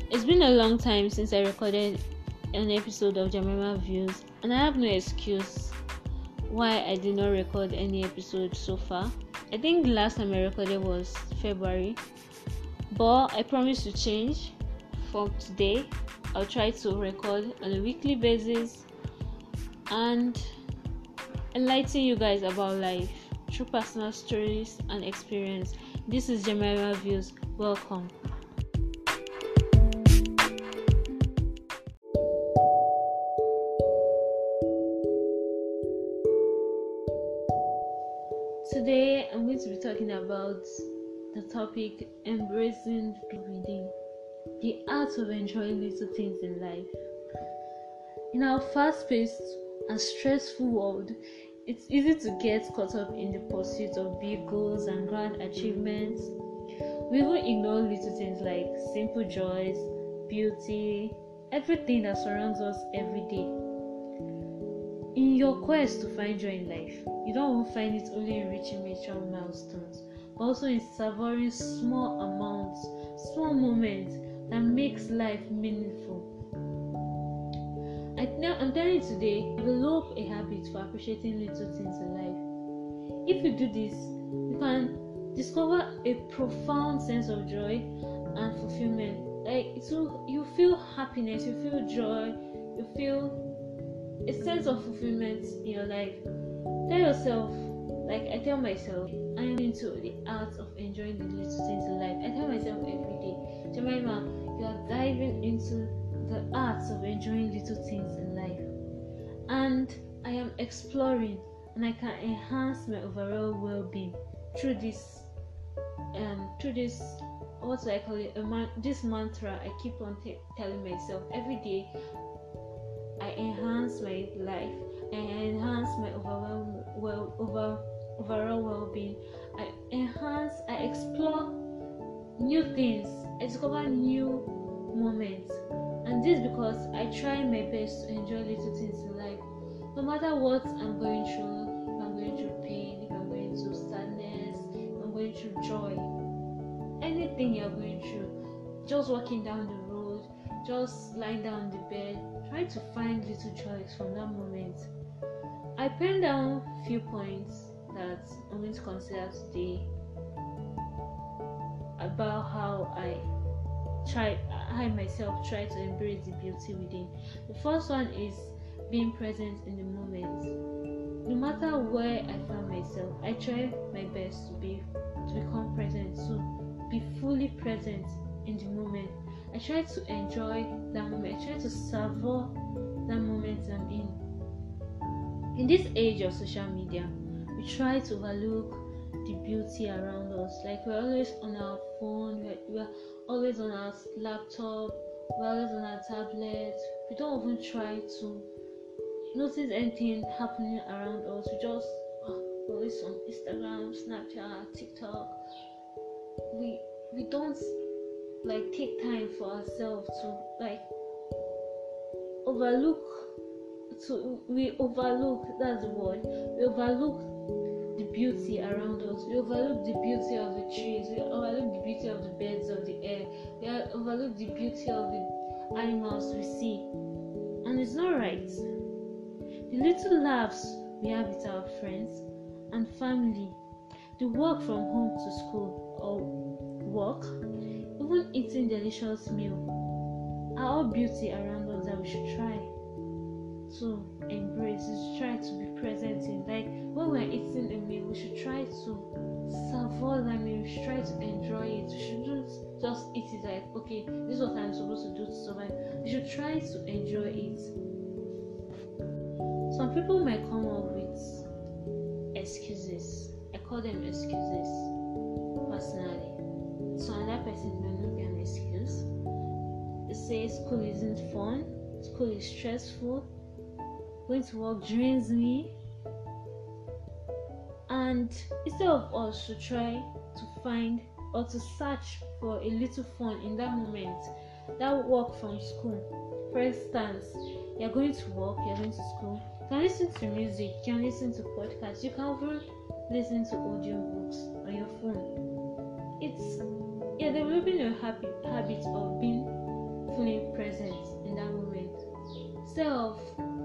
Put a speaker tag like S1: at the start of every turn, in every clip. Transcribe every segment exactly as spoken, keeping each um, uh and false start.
S1: It's been a long time since I recorded an episode of Jemima Views, and I have no excuse why I did not record any episode so far. I think the last time I recorded was February, but I promise to change. From today, I'll try to record on a weekly basis and enlighten you guys about life through personal stories and experience. This is Jemima Views. Welcome. Today, I'm going to be talking about the topic embracing the within, the art of enjoying little things in life. In our fast-paced and stressful world, it's easy to get caught up in the pursuit of big goals and grand achievements. We even ignore little things like simple joys, beauty, everything that surrounds us every day. In your quest to find joy in life, you don't even find it only in reaching major milestones, but also in savoring small amounts, small moments that makes life meaningful. I th- I'm telling you today, develop a habit for appreciating little things in life. If you do this, you can discover a profound sense of joy and fulfillment. Like it will, you feel happiness, you feel joy, you feel a sense of fulfillment in your life. Tell yourself, like I tell myself, I am into the art of enjoying the little things in life. I tell myself every day, Jemima, you are diving into the art of enjoying little things in life, and I am exploring, and I can enhance my overall well-being through this, um, through this. What do I call it? A man- this mantra I keep on t- telling myself every day. I enhance my life. I enhance my overall well over overall well-being. I enhance. I explore new things. I discover new moments, and this because I try my best to enjoy little things in life. No matter what I'm going through, if I'm going through pain, if I'm going through sadness, if I'm going through joy, anything you're going through, just walking down the road, just lying down on the bed, try to find little joys from that moment. I pen down a few points that I'm going to consider today about how I try, I myself try to embrace the beauty within. The first one is being present in the moment. No matter where I find myself, I try my best to be to become present, to be fully present in the moment. I try to enjoy that moment. I try to savor that moment I'm in. In this age of social media, we try to overlook the beauty around us. Like we're always on our phone, we're, we're always on our laptop, we're always on our tablet. We don't even try to notice anything happening around us. We just oh, we're always on Instagram, Snapchat, TikTok. We we don't like take time for ourselves to like overlook to we overlook that's the word we overlook the beauty around us. We overlook the beauty of the trees, we overlook the beauty of the birds of the air, we overlook the beauty of the animals we see, and it's not right. The little laughs we have with our friends and family, the walk from home to school or work, even eating delicious meal are all beauty around us that we should try to embrace, we should try to be present in. Like when we're eating a meal, we should try to savor that meal, we should try to enjoy it. We shouldn't just eat it like, okay, this is what I'm supposed to do to survive. We should try to enjoy it. Some people might come up with excuses. I call them excuses personally. So another person may not be an excuse. They say school isn't fun, school is stressful, going to work drains me. And instead of us to try to find or to search for a little fun in that moment, that walk from school. For instance, you're going to work, you're going to school, you can listen to music, you can listen to podcasts, you can even listen to audio books on your phone. It's you're developing a habit habit of being fully present in that moment. Instead of,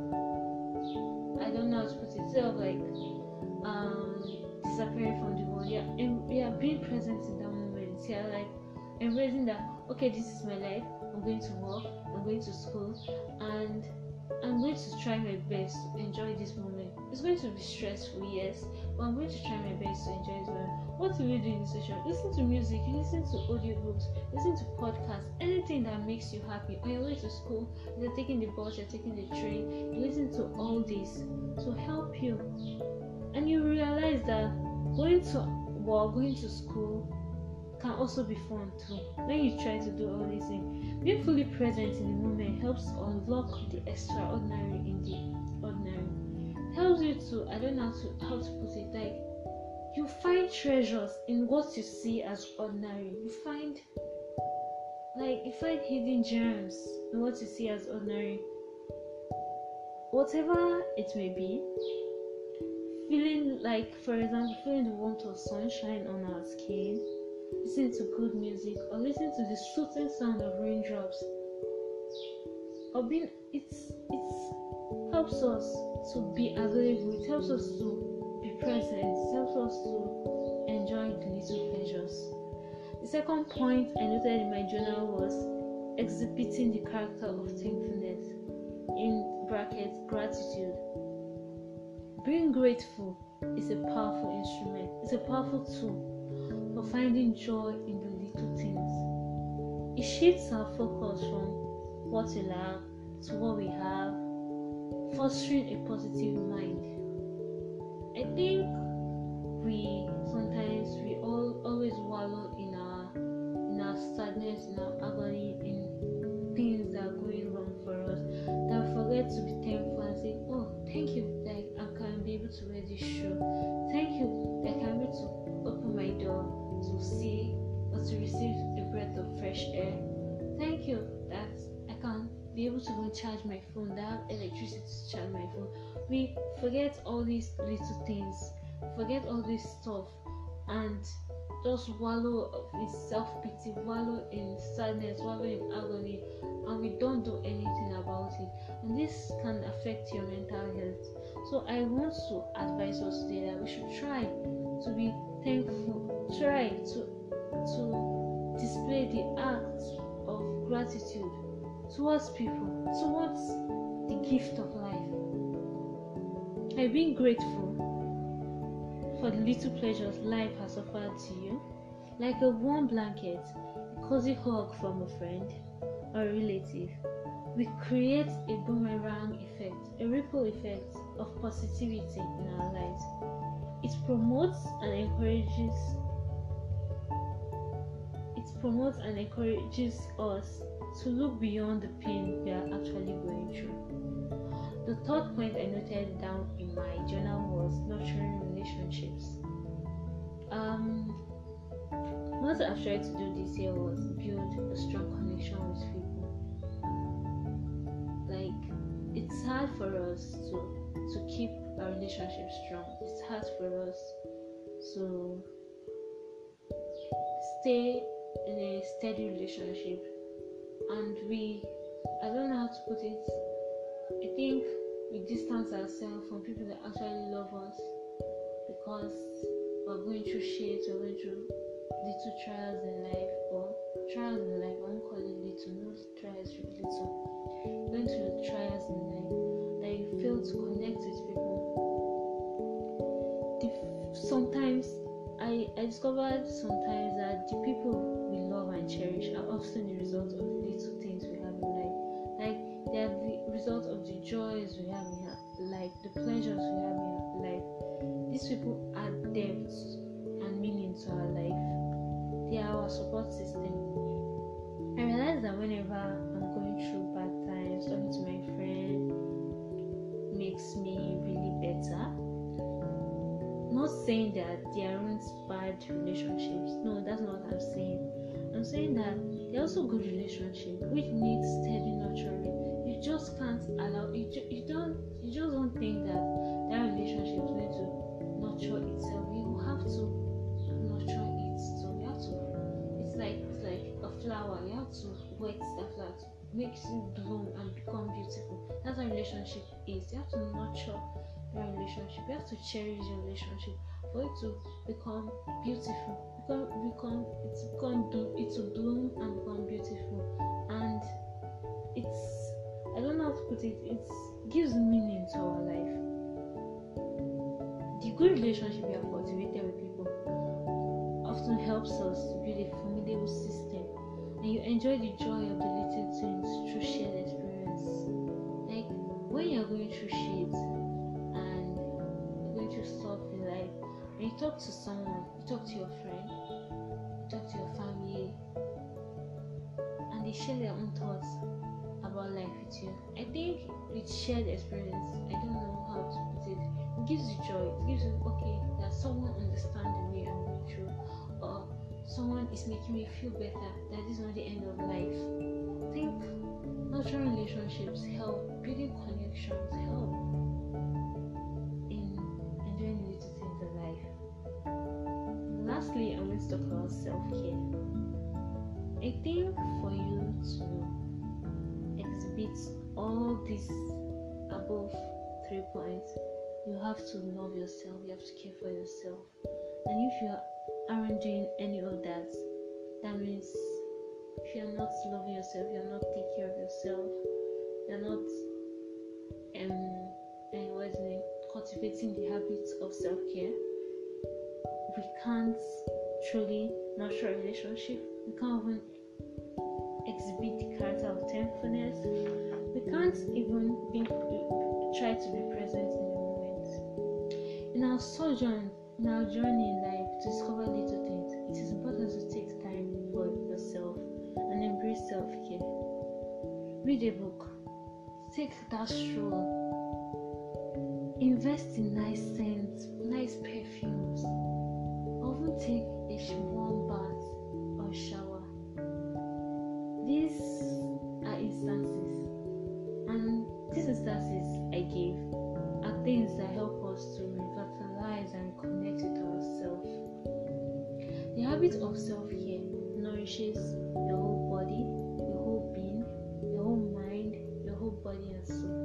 S1: I don't know how to put it, instead of like um disappearing from the world, yeah, and we are being present in that moment. Yeah, like embracing that, okay, this is my life, I'm going to work, I'm going to school, and I'm going to try my best to enjoy this moment. It's going to be stressful, yes, but I'm going to try my best to enjoy this moment. What do you do in this situation? Listen to music, you listen to audiobooks, listen to podcasts, anything that makes you happy. On your way to school, you're taking the bus, you're taking the train, you listen to all this to help you. And you realize that going to work, going to school can also be fun too. When you try to do all these things, being fully present in the moment helps unlock the extraordinary in the ordinary. Helps you to, I don't know how to, how to put it, like you find treasures in what you see as ordinary. You find, like, you find hidden gems in what you see as ordinary. Whatever it may be, feeling like, for example, feeling the warmth of sunshine on our skin, listening to good music, or listening to the soothing sound of raindrops, or being, it's it's helps us to be available. It helps us to be present. It helps us to enjoy the little pleasures. The second point I noted in my journal was exhibiting the character of thankfulness, in brackets gratitude. Being grateful is a powerful instrument. It's a powerful tool for finding joy in the little things. It shifts our focus from what we lack to what we have, fostering a positive mind. I think we sometimes we all always wallow in our in our sadness, in our agony, in things that are going wrong for us, that we forget to be thankful and say, oh, thank you that I can be able to wear this shoe. Thank you that I can be able to open my door to see or to receive a breath of fresh air. Thank you that I can be able to go charge my phone, that I have electricity to charge my phone. We forget all these little things, forget all this stuff, and just wallow in self-pity, wallow in sadness, wallow in agony, and we don't do anything about it. And this can affect your mental health. So I want to advise us today that we should try to be thankful, try to to display the act of gratitude towards people, towards the gift of life. I've been grateful for the little pleasures life has offered to you, like a warm blanket, a cozy hug from a friend or a relative. We create a boomerang effect, a ripple effect of positivity in our lives. It promotes and encourages it promotes and encourages us to look beyond the pain we are actually going through. The third point I noted down in my journal was nurturing relationships. Um, what I've tried to do this year was build a strong connection with people. Like, it's hard for us to to keep our relationship strong. It's hard for us to stay in a steady relationship, and we, I don't know how to put it, I think we distance ourselves from people that actually love us because we're going through shit, we're going through little trials in life, or trials in life, I won't call it little, no trials really little, going through the trials in life, that you fail to connect with people. Sometimes I, I discovered sometimes that the people we love and cherish are often the result of the little things we have in life. Like, they are the result of the joys we have in life, the pleasures we have in life. These people add depth and meaning to our life. They are our support system. I realize that whenever I'm going through bad times, talking to my friend makes me really better. Not saying that there aren't bad relationships. No, that's not what I'm saying. I'm saying that there are also good relationships which need steady nurturing. You just can't allow you. Ju- you don't. You just don't think that that relationship is going to nurture itself. You have to nurture it. So you have to. It's like it's like a flower. You have to wet that flower to makes you bloom and become beautiful. That's how relationship is. You have to nurture your relationship. You have to cherish your relationship for it to become beautiful. Become, become, it's become, it to bloom and become beautiful. And it's, I don't know how to put it. It gives meaning to our life. The good relationship we have cultivated with people often helps us to build a formidable system, and you enjoy the joy of the little things through shared experience. Like when you're going through shit and you're going through stuff in life, when you talk to someone, you talk to your friend, you talk to your family, and they share their own thoughts about life with you. I think with shared experience, I don't know how to put it, it gives you joy. It gives you, okay, that someone understands the way I'm going through, or someone is making me feel better, that this is not the end of life. I think natural relationships help, building connections help in enjoying the little things in life. Lastly, I'm going to talk about self-care. I think for you to exhibit all these above three points, you have to love yourself, you have to care for yourself. And if you aren't doing any of that, that means if you're not loving yourself, you're not taking care of yourself, you're not um and what's the name, cultivating the habits of self-care, we can't truly nurture a relationship. We can't even exhibit the character of thankfulness. We can't even be, try to be present in the moment. In our sojourn, in our journey in life to discover little things, it is important to take time for yourself and embrace self-care. Read a book, take that stroll, invest in nice scents, nice perfumes, or even take a warm bath or shower. These are instances, and these instances I gave are things that help us to revitalize and reconnect with ourselves. The habit of self-care nourishes your whole body, your whole being, your whole mind, your whole body and soul.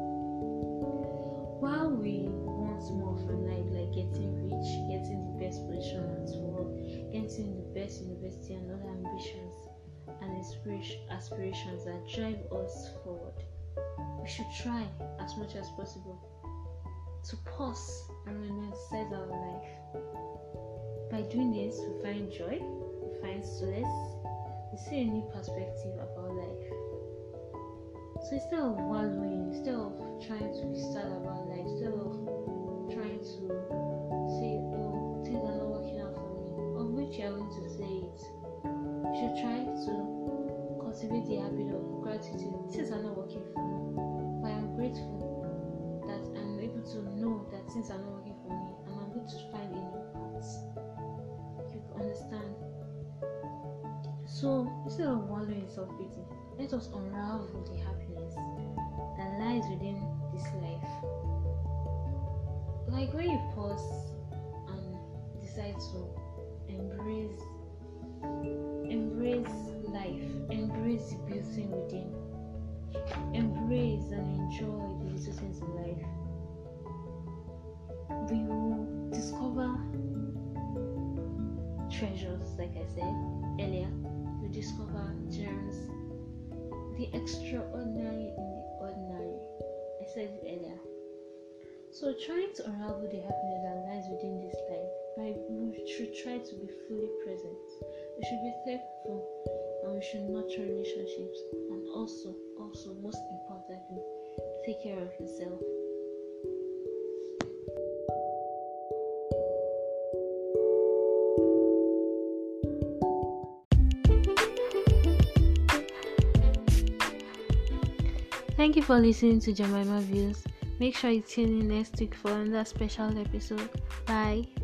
S1: While we want more from life, like getting rich, getting the best position at work, getting the best university and other ambitions and aspirations that drive us forward, we should try as much as possible to pause and romanticize our life. By doing this, we find joy, we find solace, we see a new perspective about life. So instead of wallowing, instead of trying to be sad about life, instead of trying to say, oh, things are not working out for me, of which you are going to say it, you should try to cultivate the habit of gratitude. Things are not working for me, but I am grateful that I'm able to know that things are not working for me, and I'm going to find a new path. You understand? So instead of wallowing in self-pity, let us unravel the happiness that lies within this life. Like when you pause and decide to embrace embrace life, embrace the beauty within, embrace and enjoy the little things in life, we will discover treasures. Like I said earlier, we discover gems, the extraordinary in the ordinary. I said it earlier. So trying to unravel the happiness that lies within this life, right? We should try to be fully present. We should be thankful, and we should nurture relationships, and also, also most importantly, take care of yourself. Thank you for listening to Jemima Views. Make sure you tune in next week for another special episode. Bye.